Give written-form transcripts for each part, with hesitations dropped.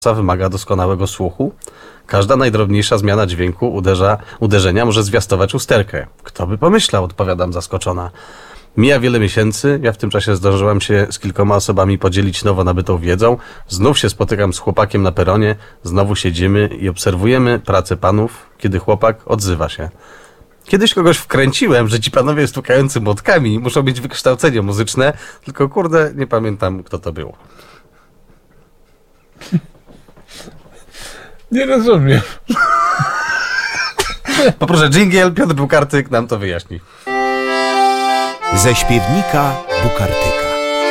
wymaga doskonałego słuchu. Każda najdrobniejsza zmiana dźwięku uderzenia może zwiastować usterkę. Kto by pomyślał, odpowiadam zaskoczona. Mija wiele miesięcy, ja w tym czasie zdążyłam się z kilkoma osobami podzielić nowo nabytą wiedzą. Znów się spotykam z chłopakiem na peronie, znowu siedzimy i obserwujemy pracę panów, kiedy chłopak odzywa się. Kiedyś kogoś wkręciłem, że ci panowie stukający młotkami muszą mieć wykształcenie muzyczne, tylko kurde, nie pamiętam, kto to był. Nie rozumiem. Poproszę dżingiel, Piotr Bukartyk nam to wyjaśni. Ze śpiewnika Bukartyka.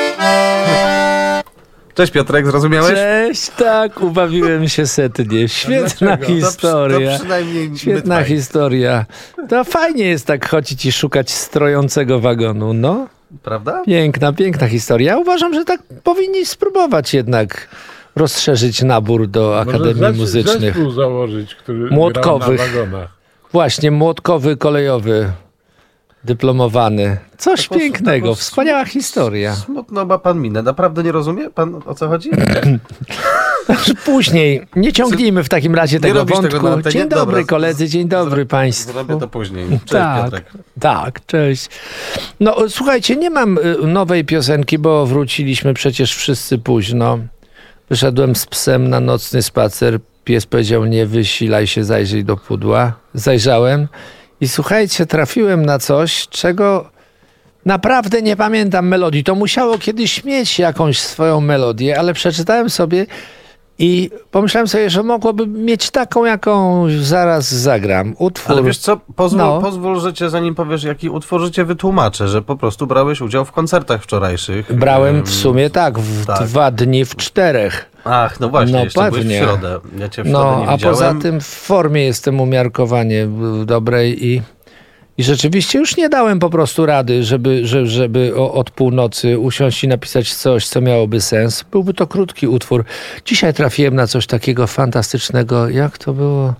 Cześć Piotrek, zrozumiałeś? Cześć, tak, ubawiłem się setnie. Świetna historia. To przynajmniej Świetna historia. To fajnie jest tak chodzić i szukać strojącego wagonu, no. Prawda? Piękna historia. Uważam, że tak powinni spróbować jednak rozszerzyć nabór do Akademii Muzycznych. Zespół założyć, który młotkowych. grał na wagonach. Właśnie, młotkowy, kolejowy, dyplomowany. Coś pięknego, wspaniała historia. Smutno ma pan minę. Naprawdę nie rozumie pan, o co chodzi? Później. Nie ciągnijmy w takim razie tego wątku. Dzień dobry Dobra, koledzy, dzień dobry państwu. Zrobię to później. Cześć Piotrek. Tak, cześć. No słuchajcie, nie mam nowej piosenki, bo wróciliśmy przecież wszyscy późno. Wyszedłem z psem na nocny spacer. Pies powiedział: nie wysilaj się, zajrzyj do pudła. Zajrzałem i słuchajcie, trafiłem na coś, czego naprawdę nie pamiętam melodii. To musiało kiedyś mieć jakąś swoją melodię, ale przeczytałem sobie i pomyślałem sobie, że mogłoby mieć taką, jaką zaraz zagram. Utwór. Ale wiesz co, pozwól, że cię, zanim powiesz jaki utwór, że cię wytłumaczę, że po prostu brałeś udział w koncertach wczorajszych. Brałem w sumie tak, 2 dni w 4. Ach, no właśnie, no jeszcze pewnie. byłeś w środę. Ja cię w środę nie a widziałem. poza tym w formie jestem umiarkowanie dobrej i rzeczywiście już nie dałem po prostu rady, żeby od północy usiąść i napisać coś, co miałoby sens. Byłby to krótki utwór. Dzisiaj trafiłem na coś takiego fantastycznego. Jak to było?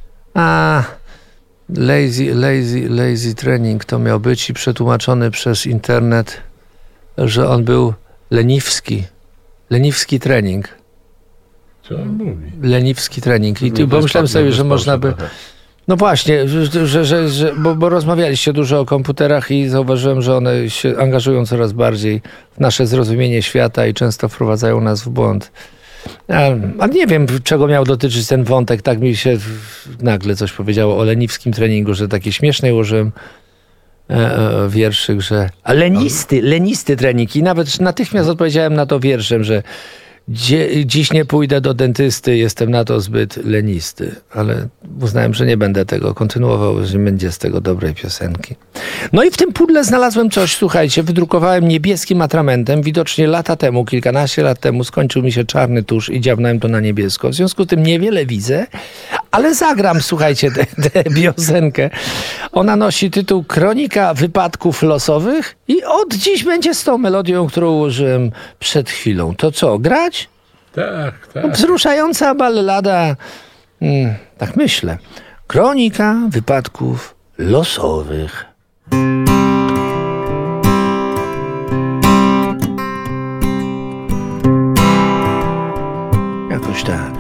Lazy Training to miał być i przetłumaczony przez internet, że on był leniwski. Leniwski trening. Co on mówi? Leniwski trening. I pomyślałem sobie, że można by... No właśnie, bo rozmawialiście dużo o komputerach i zauważyłem, że one się angażują coraz bardziej w nasze zrozumienie świata i często wprowadzają nas w błąd. A nie wiem, czego miał dotyczyć ten wątek. Tak mi się nagle coś powiedziało o leniwskim treningu, że takie śmieszne ułożyłem wierszyk, że... A lenisty trening. I nawet natychmiast odpowiedziałem na to wierszem, że dziś nie pójdę do dentysty, jestem na to zbyt lenisty. Ale uznałem, że nie będę tego kontynuował, że nie będzie z tego dobrej piosenki. No i w tym pudle znalazłem coś, słuchajcie, wydrukowałem niebieskim atramentem. Widocznie kilkanaście lat temu skończył mi się czarny tusz i dziawnąłem to na niebiesko. W związku z tym niewiele widzę, ale zagram, słuchajcie, tę piosenkę. Ona nosi tytuł Kronika wypadków losowych i od dziś będzie z tą melodią, którą ułożyłem przed chwilą. To co, grać? Tak. Wzruszająca ballada, tak myślę. Kronika wypadków losowych. Jakoś tak.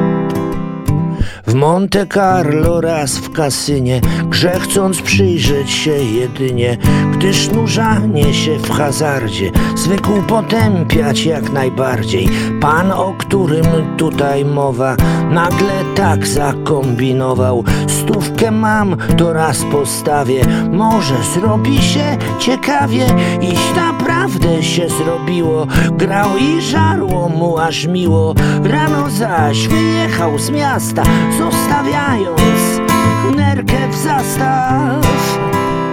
W Monte Carlo raz w kasynie, chcąc przyjrzeć się jedynie, gdyż nurzanie się w hazardzie zwykł potępiać jak najbardziej. Pan, o którym tutaj mowa, nagle tak zakombinował: 100 mam, to raz postawię, może zrobi się ciekawie. Iś naprawdę się zrobiło, grał i żarło mu aż miło. Rano zaś wyjechał z miasta, zostawiając nerkę w zastaw.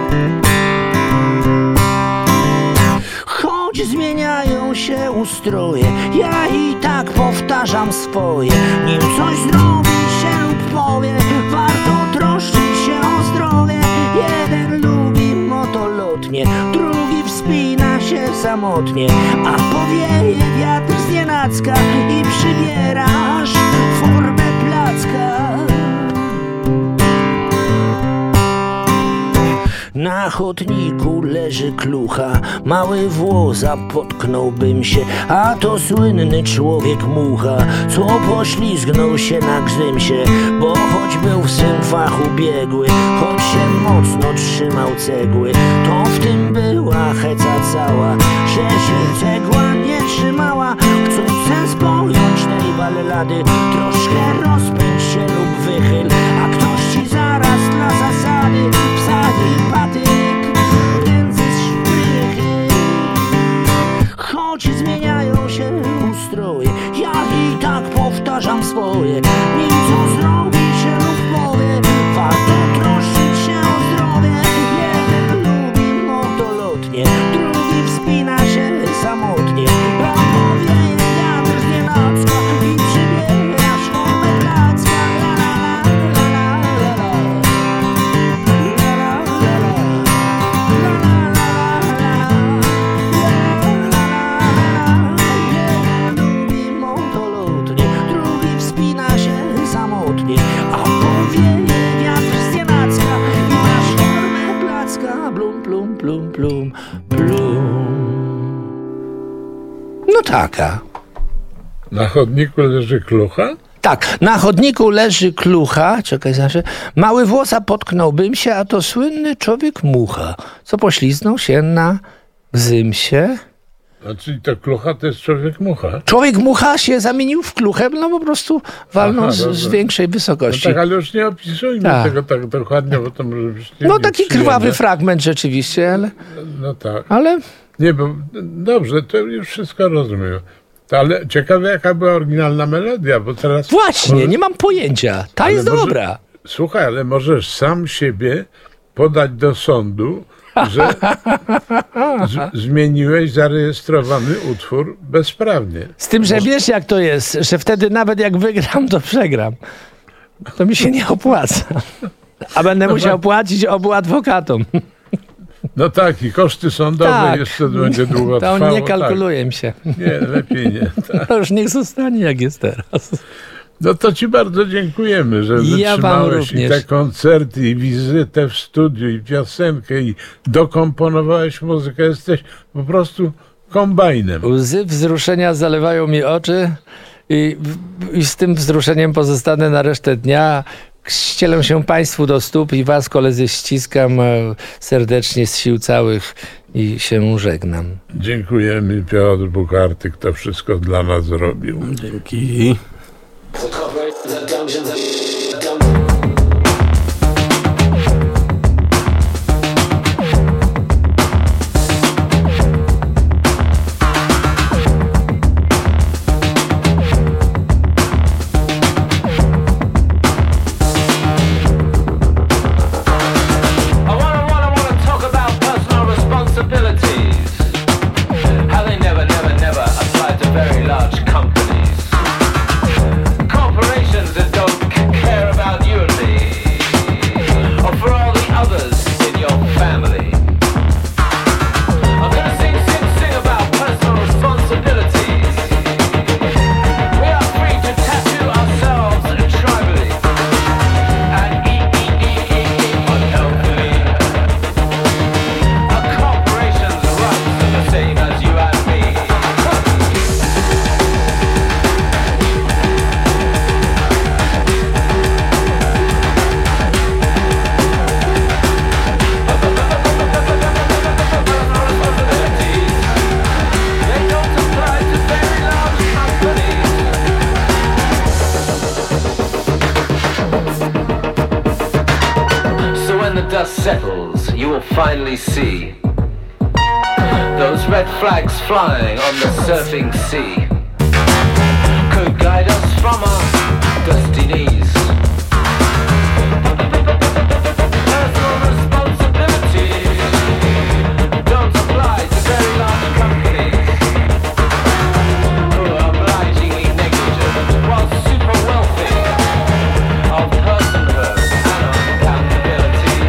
Choć zmieniają się ustroje, ja i tak powtarzam swoje. Nim coś zrobi się lub powie, warto troszczyć się o zdrowie. Jeden lubi motolotnie, drugi wspina się samotnie, a powieje wiatr znienacka i przybierasz formę placka. Na Na chodniku leży klucha, mały włos, a potknąłbym się, a to słynny człowiek mucha, co poślizgnął się na gzymsie, bo choć był w swym fachu biegły, choć się mocno trzymał cegły, to w tym była heca cała, że się cegła nie trzymała. Chcąc sens pojąć tej ballady, troszkę rozpędź się lub wychyl, a ktoś ci zaraz dla zasady wsadzi patyk między szprychy. Choć zmieniają się ustroje, ja i tak powtarzam swoje. Nim co zrobi się lub powie, warto troszczyć się o zdrowie. Jeden lubi motolotnie, drugi wspina się samotnie. Powieje wiatr z nienacka i przybierasz formę placka. A powieje wiatr z nienacka i masz formę placka. Blum, plum, plum, plum, plum. No taka. Na chodniku leży klucha? Tak, na chodniku leży klucha, czekaj, znaczy, mały włosa potknąłbym się, a to słynny człowiek mucha, co pośliznął się na gzymsie. A czyli to klucha to jest człowiek mucha? Człowiek mucha się zamienił w kluchę, no po prostu walnął z większej wysokości. No tak, ale już nie opisujmy tego tak dokładnie, bo to może być no taki krwawy fragment rzeczywiście, ale... No tak. Ale... Nie, bo dobrze, to już wszystko rozumiem. Ale ciekawe, jaka była oryginalna melodia, bo teraz... Właśnie, nie mam pojęcia. Ta jest dobra. Słuchaj, ale możesz sam siebie podać do sądu, że zmieniłeś zarejestrowany utwór bezprawnie. Z tym, że wiesz jak to jest, że wtedy nawet jak wygram, to przegram. To mi się nie opłaca. A będę musiał płacić obu adwokatom. No tak, i koszty sądowe tak. Jeszcze będzie długo trwało. To nie kalkuluje mi się. Nie, lepiej nie. Tak. To już niech zostanie jak jest teraz. No to ci bardzo dziękujemy, że wytrzymałeś i te koncerty, i wizytę w studiu, i piosenkę, i dokomponowałeś muzykę. Jesteś po prostu kombajnem. Łzy wzruszenia zalewają mi oczy i z tym wzruszeniem pozostanę na resztę dnia. Ścielę się Państwu do stóp i Was, koledzy, ściskam serdecznie z sił całych i się żegnam. Dziękujemy. Piotr Bukartyk to wszystko dla nas zrobił. Dzięki. Settles, you will finally see those red flags flying on the surfing sea could guide us from our dusty knees. Personal responsibility don't apply to very large companies who are obligingly negligent while super wealthy of personhood and of accountability.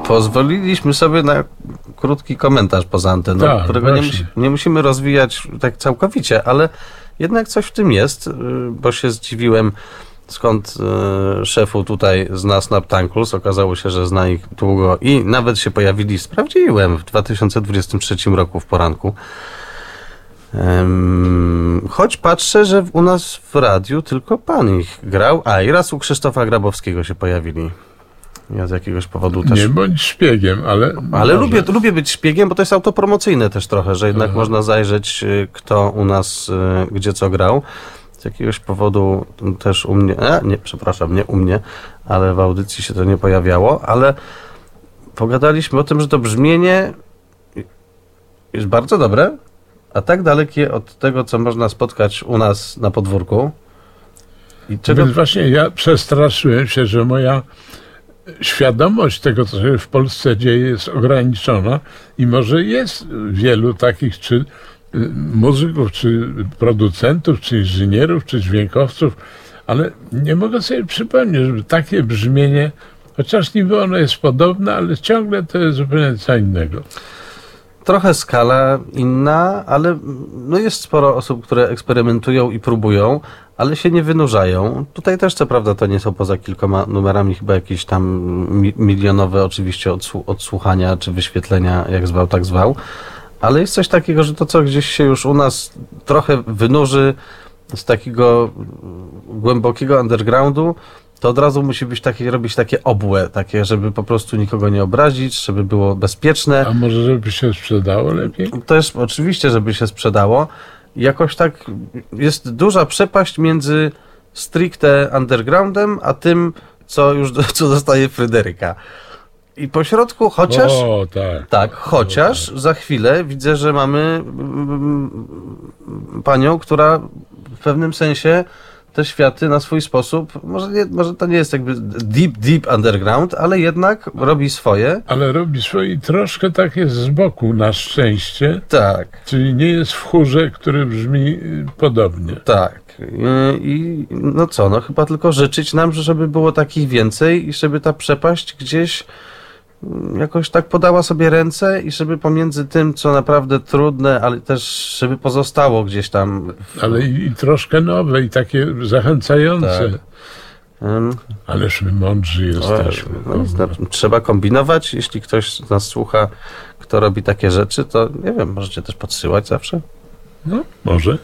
Pozwoliliśmy sobie na krótki komentarz poza anteną, tak, którego nie musimy rozwijać tak całkowicie, ale jednak coś w tym jest, bo się zdziwiłem, skąd szefu tutaj zna Snaptankles. Okazało się, że zna ich długo i nawet się pojawili, sprawdziłem, w 2023 roku w poranku. Choć patrzę, że u nas w radiu tylko pan ich grał, i raz u Krzysztofa Grabowskiego się pojawili. Ja z jakiegoś powodu też... Nie bądź szpiegiem, ale lubię być szpiegiem, bo to jest autopromocyjne też trochę, że jednak można zajrzeć, kto u nas gdzie co grał. Z jakiegoś powodu też u mnie... nie u mnie, ale w audycji się to nie pojawiało, ale pogadaliśmy o tym, że to brzmienie jest bardzo dobre, a tak dalekie od tego, co można spotkać u nas na podwórku. Więc właśnie ja przestraszyłem się, że moja świadomość tego, co się w Polsce dzieje, jest ograniczona i może jest wielu takich czy muzyków, czy producentów, czy inżynierów, czy dźwiękowców, ale nie mogę sobie przypomnieć, żeby takie brzmienie, chociaż niby ono jest podobne, ale ciągle to jest zupełnie co innego. Trochę skala inna, ale jest sporo osób, które eksperymentują i próbują, ale się nie wynurzają. Tutaj też co prawda to nie są poza kilkoma numerami chyba jakieś tam milionowe oczywiście odsłuchania czy wyświetlenia, jak zwał, tak zwał, ale jest coś takiego, że to co gdzieś się już u nas trochę wynurzy z takiego głębokiego undergroundu, to od razu musi być robić takie obłe, takie, żeby po prostu nikogo nie obrazić, żeby było bezpieczne. A może żeby się sprzedało lepiej? Też oczywiście, żeby się sprzedało. Jakoś tak jest duża przepaść między stricte undergroundem, a tym, co dostaje Fryderyka. I po środku, chociaż... chociaż za chwilę widzę, że mamy panią, która w pewnym sensie te światy na swój sposób, może to nie jest jakby deep underground, ale jednak robi swoje. Ale robi swoje i troszkę tak jest z boku, na szczęście. Tak. Czyli nie jest w chórze, który brzmi podobnie. Tak. I chyba tylko życzyć nam, żeby było takich więcej i żeby ta przepaść gdzieś jakoś tak podała sobie ręce i żeby pomiędzy tym, co naprawdę trudne, ale też żeby pozostało gdzieś tam. Ale i troszkę nowe i takie zachęcające. Tak. Ależ my mądrzy jesteśmy. Trzeba kombinować. Jeśli ktoś z nas słucha, kto robi takie rzeczy, to nie wiem, możecie też podsyłać zawsze. No, może.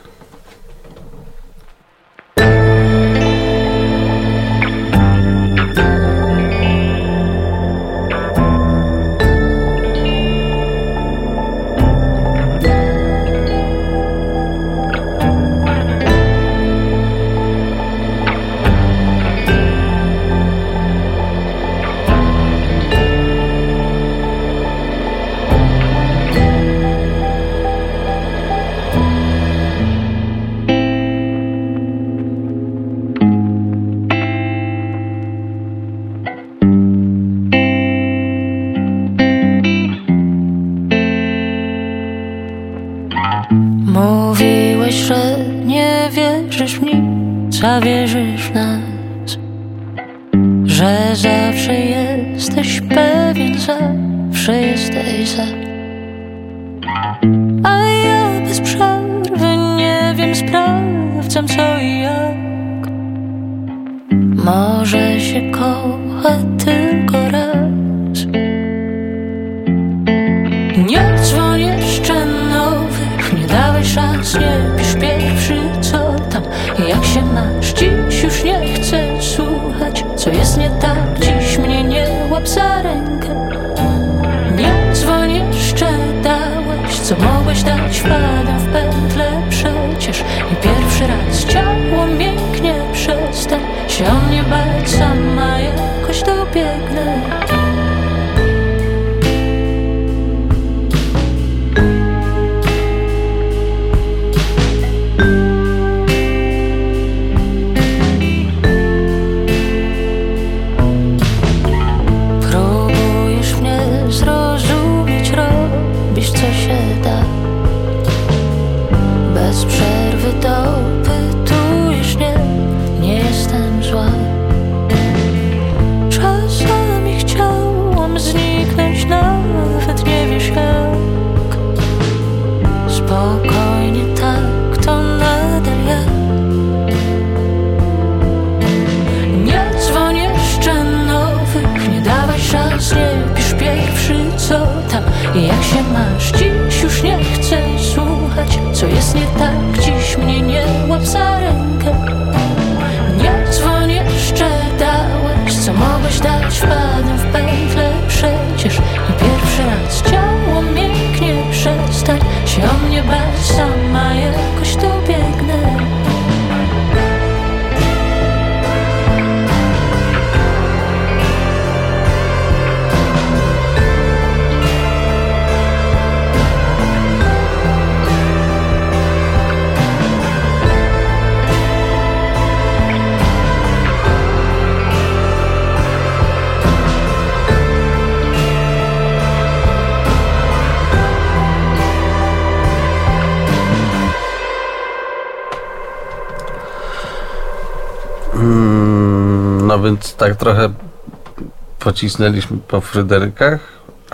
Mówiłeś, że nie wierzysz w nic, a wierzysz w nas, że zawsze jesteś pewien, zawsze jesteś za. A ja bez przerwy nie wiem, sprawdzam co i jak. Może się kocha tylko raz. Nie dzwoń jeszcze nowych, nie dałeś szans, nie pisz pierwszy, co tam, jak się masz. Dziś już nie chcę słuchać, co jest nie tak, dziś mnie nie łap za rękę. Nie dzwoń jeszcze, dałeś, co mogłeś dać, wpadam w pętlę przecież. I pierwszy raz ciało mięknie, przestań się o mnie bać, sama jakoś dobiegnę. Bez przerwy dopytujesz mnie, nie jestem zła. Czasami więc tak trochę pocisnęliśmy po Fryderykach,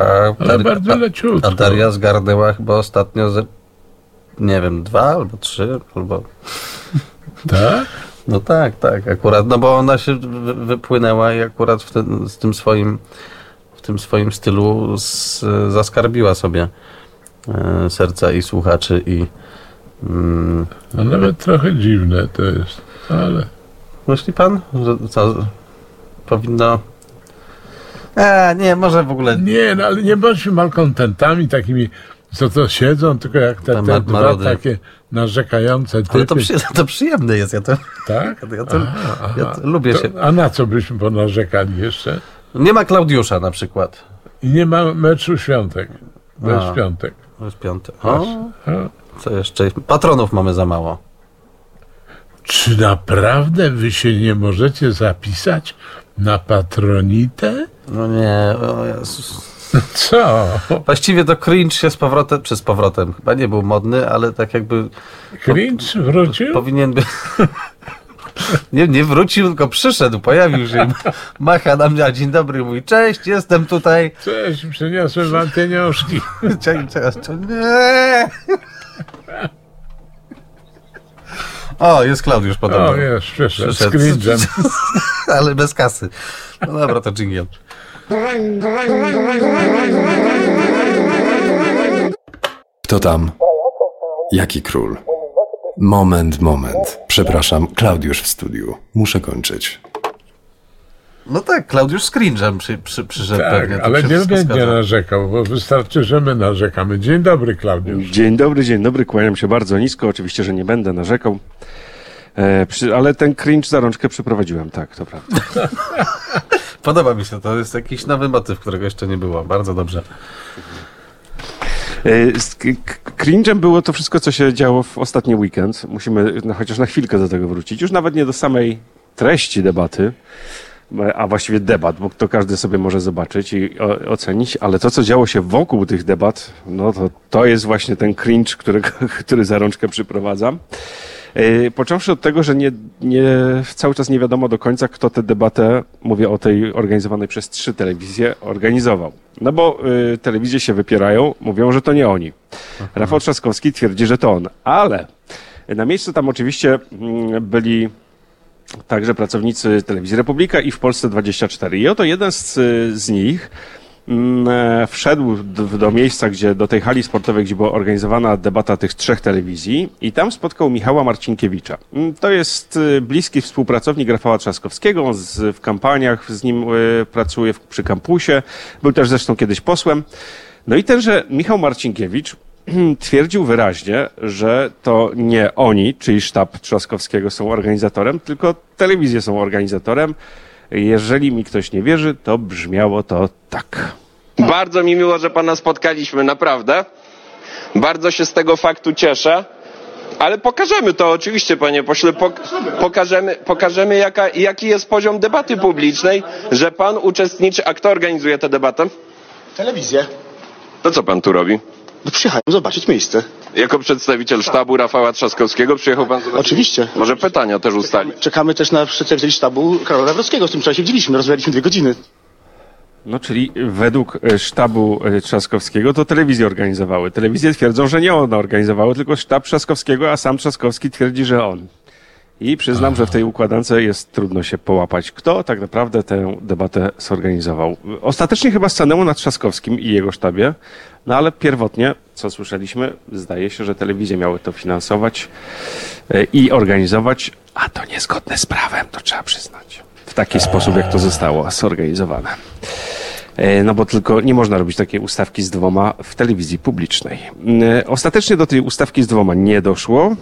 a Daria zgarnęła chyba ostatnio nie wiem, 2 albo 3, albo... Tak? No tak, akurat, no bo ona się wypłynęła i akurat w tym swoim stylu zaskarbiła sobie serca i słuchaczy i... No nawet trochę dziwne to jest, ale... Myśli pan, że co, powinno... nie, może w ogóle... Nie, no ale nie bądźmy malkontentami takimi, co to siedzą, tylko jak te dwa takie narzekające typy. Ale to przyjemne jest, ja to... Tak? Ja to lubię się... A na co byśmy ponarzekali jeszcze? Nie ma Klaudiusza na przykład. I nie ma meczu Świątek. Bez Świątek. Bez Piątek. Co jeszcze? Patronów mamy za mało. Czy naprawdę wy się nie możecie zapisać na patronitę? No nie, o Jezus. Co? Właściwie to cringe się z powrotem. Chyba nie był modny, ale tak jakby... Cringe wrócił? Powinien by... Nie wrócił, tylko przyszedł, pojawił się. Macha na mnie, dzień dobry, mój cześć, jestem tutaj. Cześć, przyniosłem wam pieniążki. Nie. O, jest Klaudiusz podobno. O, jest, przyszedł. Z cringe'em. Ale bez kasy. No dobra, to dżingiel. Kto tam? Jaki król? Moment. Przepraszam, Klaudiusz w studiu. Muszę kończyć. No tak, Klaudiusz z cringe'em przyszedł tak, pewnie. Ale nie będzie narzekał, bo wystarczy, że my narzekamy. Dzień dobry, Klaudiusz. Dzień dobry, kłaniam się bardzo nisko. Oczywiście, że nie będę narzekał. Ale ten cringe za rączkę przyprowadziłem, tak, to prawda. Podoba mi się, to jest jakiś nowy motyw, którego jeszcze nie było. Bardzo dobrze. Z cringe'em było to wszystko, co się działo w ostatni weekend. Musimy chociaż na chwilkę do tego wrócić. Już nawet nie do samej treści debaty, a właściwie debat, bo to każdy sobie może zobaczyć i ocenić, ale to, co działo się wokół tych debat, no to jest właśnie ten cringe, który za rączkę przyprowadzam. Począwszy od tego, że cały czas nie wiadomo do końca, kto tę debatę, mówię o tej organizowanej przez 3 telewizje, organizował. No bo telewizje się wypierają, mówią, że to nie oni. Rafał Trzaskowski twierdzi, że to on. Ale na miejscu tam oczywiście byli także pracownicy Telewizji Republika i w Polsce 24. I oto jeden z nich wszedł do miejsca, do tej hali sportowej, gdzie była organizowana debata tych 3 telewizji i tam spotkał Michała Marcinkiewicza. To jest bliski współpracownik Rafała Trzaskowskiego, on w kampaniach z nim pracuje przy kampusie, był też zresztą kiedyś posłem. No i tenże Michał Marcinkiewicz twierdził wyraźnie, że to nie oni, czyli sztab Trzaskowskiego są organizatorem, tylko telewizje są organizatorem. Jeżeli mi ktoś nie wierzy, to brzmiało to tak. Bardzo mi miło, że pana spotkaliśmy, naprawdę. Bardzo się z tego faktu cieszę. Ale pokażemy to oczywiście, panie pośle. Pokażemy jaki jest poziom debaty publicznej, że pan uczestniczy. A kto organizuje tę debatę? Telewizję. To co pan tu robi? No przyjechałem zobaczyć miejsce. Jako przedstawiciel sztabu Rafała Trzaskowskiego przyjechał pan zobaczyć? Oczywiście. Może pytania też ustalić. Czekamy też na przedstawicieli sztabu Karola Nawrockiego, z tym wczoraj się widzieliśmy, rozmawialiśmy 2 godziny. No, czyli według sztabu Trzaskowskiego to telewizje organizowały. Telewizje twierdzą, że nie one organizowały, tylko sztab Trzaskowskiego, a sam Trzaskowski twierdzi, że on. I przyznam, że w tej układance jest trudno się połapać, kto tak naprawdę tę debatę zorganizował. Ostatecznie chyba stanęło na Trzaskowskim i jego sztabie, no ale pierwotnie, co słyszeliśmy, zdaje się, że telewizje miały to finansować i organizować, a to niezgodne z prawem, to trzeba przyznać. W taki sposób, jak to zostało zorganizowane. No bo tylko nie można robić takiej ustawki z 2 w telewizji publicznej. Ostatecznie do tej ustawki z 2 nie doszło.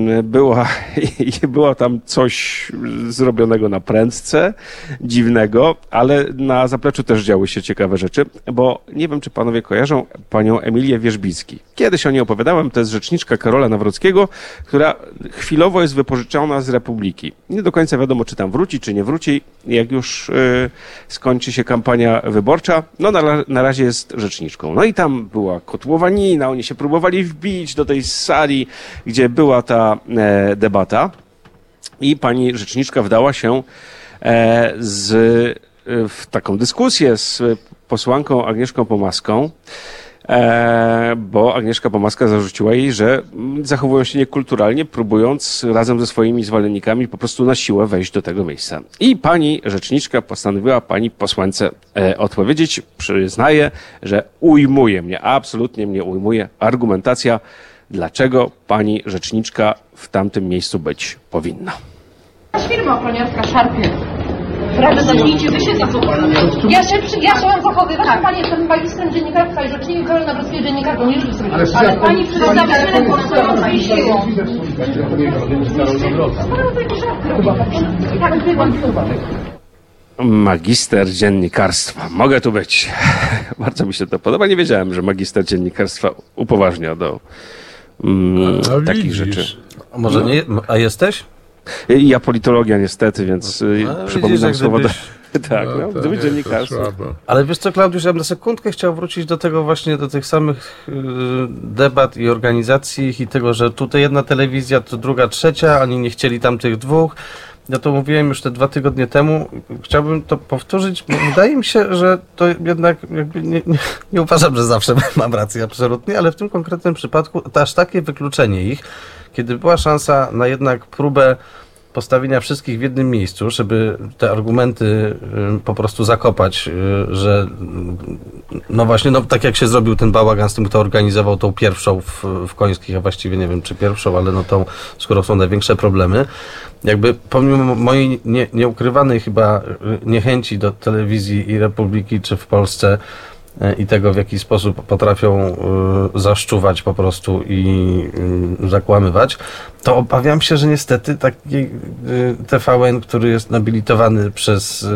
Było tam coś zrobionego na prędce, dziwnego, ale na zapleczu też działy się ciekawe rzeczy, bo nie wiem, czy panowie kojarzą panią Emilię Wierzbicki. Kiedyś o niej opowiadałem, to jest rzeczniczka Karola Nawrockiego, która chwilowo jest wypożyczona z Republiki. Nie do końca wiadomo, czy tam wróci, czy nie wróci, jak już skończy się kampania wyborcza. No na razie jest rzeczniczką. No i tam była kotłowanina, oni się próbowali wbić do tej sali, gdzie była ta debata i pani rzeczniczka wdała się w taką dyskusję z posłanką Agnieszką Pomaską, bo Agnieszka Pomaska zarzuciła jej, że zachowują się niekulturalnie, próbując razem ze swoimi zwolennikami po prostu na siłę wejść do tego miejsca. I pani rzeczniczka postanowiła pani posłance odpowiedzieć. Przyznaję, że absolutnie mnie ujmuje argumentacja, dlaczego pani rzeczniczka w tamtym miejscu być powinna. Firma ochroniarska szarpie. Proszę, zacznijcie wy się zachowywać. Ja się mam zachowywać, tak. Pani jestem magistrem dziennikarstwa i rzecznikiem Karol Nawrockiego dziennikarką, nie żeby ale pani przedstawia tyle swoją siłą. Magister dziennikarstwa. Mogę tu być. Bardzo mi się to podoba. Nie wiedziałem, że magister dziennikarstwa upoważnia do takich rzeczy. A może nie? A jesteś? Ja politologia niestety, więc przypominam słowo... Tak, gdyby dziennikarstwo. Ale wiesz co, Klaudiusz, ja bym na sekundkę chciał wrócić do tego właśnie, do tych samych debat i organizacji i tego, że tutaj jedna telewizja, to druga, trzecia, oni nie chcieli tamtych dwóch. Ja to mówiłem już te 2 tygodnie temu. Chciałbym to powtórzyć, bo wydaje mi się, że to jednak jakby nie uważam, że zawsze mam rację absolutnie, ale w tym konkretnym przypadku to aż takie wykluczenie ich, kiedy była szansa na jednak próbę postawienia wszystkich w jednym miejscu, żeby te argumenty po prostu zakopać, że no właśnie, no tak jak się zrobił ten bałagan z tym, kto organizował tą pierwszą w Końskich, a właściwie nie wiem czy pierwszą, ale no tą, z którą są największe problemy. Jakby pomimo mojej nieukrywanej chyba niechęci do telewizji i Republiki, czy w Polsce i tego, w jaki sposób potrafią zaszczuwać po prostu i zakłamywać, to obawiam się, że niestety taki TVN, który jest nobilitowany przez,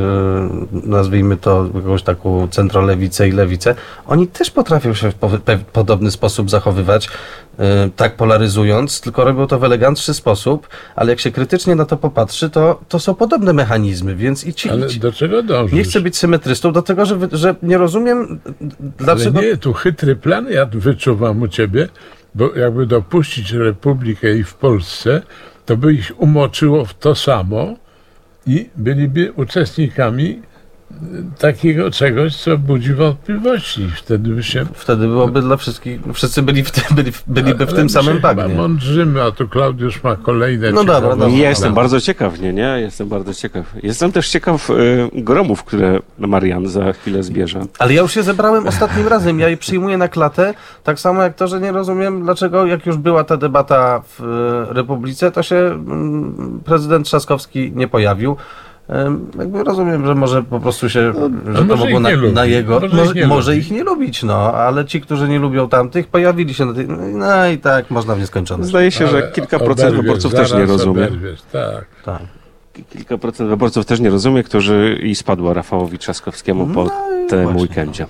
nazwijmy to, jakąś taką centrolewicę i lewicę, oni też potrafią się w podobny sposób zachowywać, tak polaryzując, tylko robią to w elegancki sposób, ale jak się krytycznie na to popatrzy, to są podobne mechanizmy, więc Ale do czego dążysz? Nie chcę być symetrystą, do tego, że nie rozumiem, dlaczego... Ale nie, tu chytry plan ja wyczuwam u ciebie, bo jakby dopuścić Republikę i w Polsce, to by ich umoczyło w to samo i byliby uczestnikami takiego czegoś, co budzi wątpliwości. Wtedy byłoby dla wszystkich, wszyscy byliby w tym samym bagnie. Mądrzymy, a tu Klaudiusz ma kolejne... No dobra. Ja jestem bardzo ciekaw, nie? Jestem bardzo ciekaw. Jestem też ciekaw gromów, które Marian za chwilę zbierze. Ale ja już je zebrałem ostatnim razem. Ja je przyjmuję na klatę. Tak samo jak to, że nie rozumiem, dlaczego jak już była ta debata w Republice, to się prezydent Trzaskowski nie pojawił. Jakby rozumiem, że może po prostu się, że to mogło na jego, może ich nie lubić, no, ale ci, którzy nie lubią tamtych, pojawili się na tej, no i tak można w nieskończoność. Zdaje się, że kilka procent wyborców też nie rozumie. Tak. Kilka procent wyborców też nie rozumie, którzy i spadło Rafałowi Trzaskowskiemu po tym weekendzie.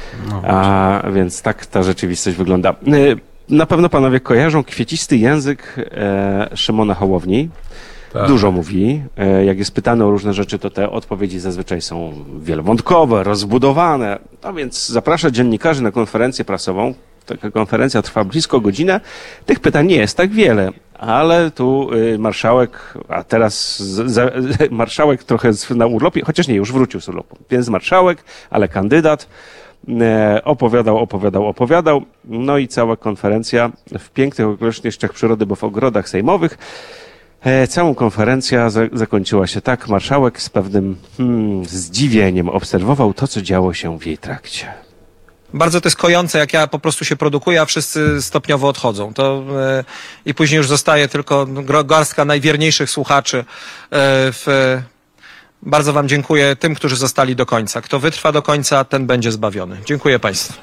A więc tak ta rzeczywistość wygląda. Na pewno panowie kojarzą kwiecisty język Szymona Hołowni. Tak. Dużo mówi. Jak jest pytany o różne rzeczy, to te odpowiedzi zazwyczaj są wielowątkowe, rozbudowane. No więc zaprasza dziennikarzy na konferencję prasową. Taka konferencja trwa blisko godzinę. Tych pytań nie jest tak wiele, ale tu marszałek, a teraz marszałek trochę na urlopie, chociaż nie, już wrócił z urlopu. Więc marszałek, ale kandydat opowiadał. No i cała konferencja w pięknych okolicznościach przyrody, bo w ogrodach sejmowych. Całą konferencja zakończyła się tak. Marszałek z pewnym zdziwieniem obserwował to, co działo się w jej trakcie. Bardzo to jest kojące, jak ja po prostu się produkuję, a wszyscy stopniowo odchodzą. I później już zostaje tylko garstka najwierniejszych słuchaczy. Bardzo wam dziękuję tym, którzy zostali do końca. Kto wytrwa do końca, ten będzie zbawiony. Dziękuję państwu.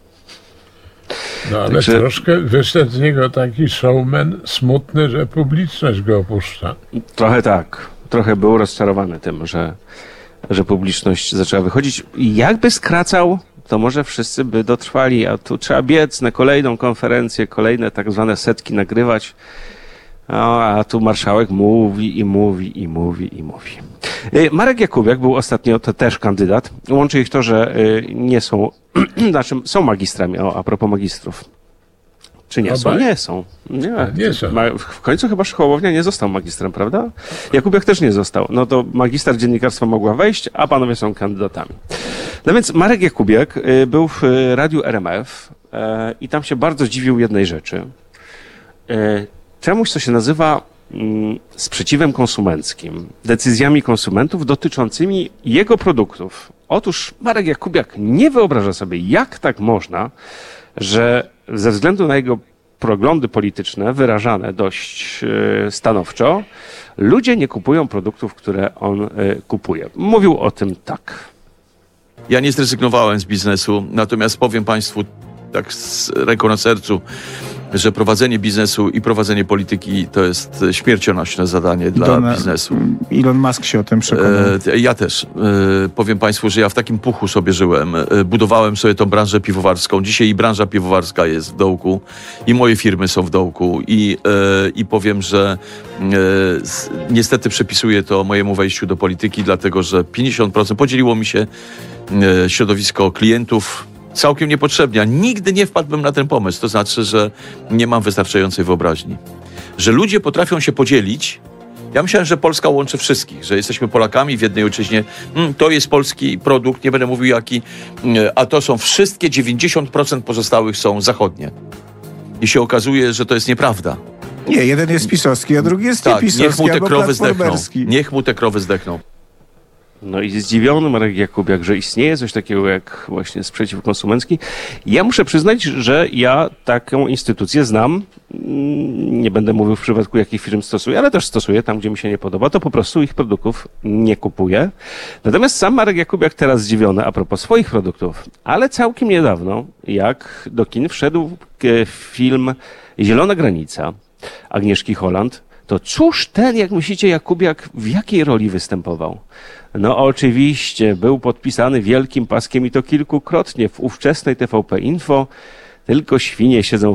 No ale troszkę wyszedł z niego taki showman smutny, że publiczność go opuszcza. Trochę tak. Trochę był rozczarowany tym, że publiczność zaczęła wychodzić. I jakby skracał, to może wszyscy by dotrwali, a tu trzeba biec na kolejną konferencję, kolejne tak zwane setki nagrywać. A tu marszałek mówi. Marek Jakubiak był ostatnio, to też kandydat. Łączy ich to, że nie są, znaczy są magistrami, a propos magistrów. Czy nie są? Nie są. Nie są. W końcu chyba Hołownia nie został magistrem, prawda? Jakubiak też nie został. No to magister dziennikarstwa mogła wejść, a panowie są kandydatami. No więc Marek Jakubiak był w radiu RMF i tam się bardzo zdziwił jednej rzeczy. Czemuś, co się nazywa sprzeciwem konsumenckim, decyzjami konsumentów dotyczącymi jego produktów. Otóż Marek Jakubiak nie wyobraża sobie, jak tak można, że ze względu na jego poglądy polityczne, wyrażane dość stanowczo, ludzie nie kupują produktów, które on kupuje. Mówił o tym tak. Ja nie zrezygnowałem z biznesu, natomiast powiem państwu tak z ręką na sercu, że prowadzenie biznesu i prowadzenie polityki to jest śmiercionośne zadanie dla biznesu. Elon Musk się o tym przekonał. Ja też. Powiem państwu, że ja w takim puchu sobie żyłem. Budowałem sobie tą branżę piwowarską. Dzisiaj i branża piwowarska jest w dołku i moje firmy są w dołku i powiem, że niestety przypisuję to mojemu wejściu do polityki, dlatego że 50% podzieliło mi się środowisko klientów całkiem niepotrzebnie, a nigdy nie wpadłbym na ten pomysł. To znaczy, że nie mam wystarczającej wyobraźni. Że ludzie potrafią się podzielić. Ja myślałem, że Polska łączy wszystkich, że jesteśmy Polakami w jednej ojczyźnie. To jest polski produkt, nie będę mówił jaki, a to są wszystkie, 90% pozostałych są zachodnie. I się okazuje, że to jest nieprawda. Nie, jeden jest pisowski, a drugi jest niepisowski, niech mu te krowy zdechną. Niech mu te krowy zdechną. No i zdziwiony Marek Jakubiak, że istnieje coś takiego jak właśnie sprzeciw konsumencki. Ja muszę przyznać, że ja taką instytucję znam. Nie będę mówił w przypadku jakich firm stosuję, ale też stosuję tam, gdzie mi się nie podoba, to po prostu ich produktów nie kupuję. Natomiast sam Marek Jakubiak teraz zdziwiony a propos swoich produktów, ale całkiem niedawno, jak do kin wszedł film Zielona granica Agnieszki Holland, to cóż ten, jak myślicie, Jakubiak w jakiej roli występował? No oczywiście, był podpisany wielkim paskiem i to kilkukrotnie w ówczesnej TVP Info, tylko świnie siedzą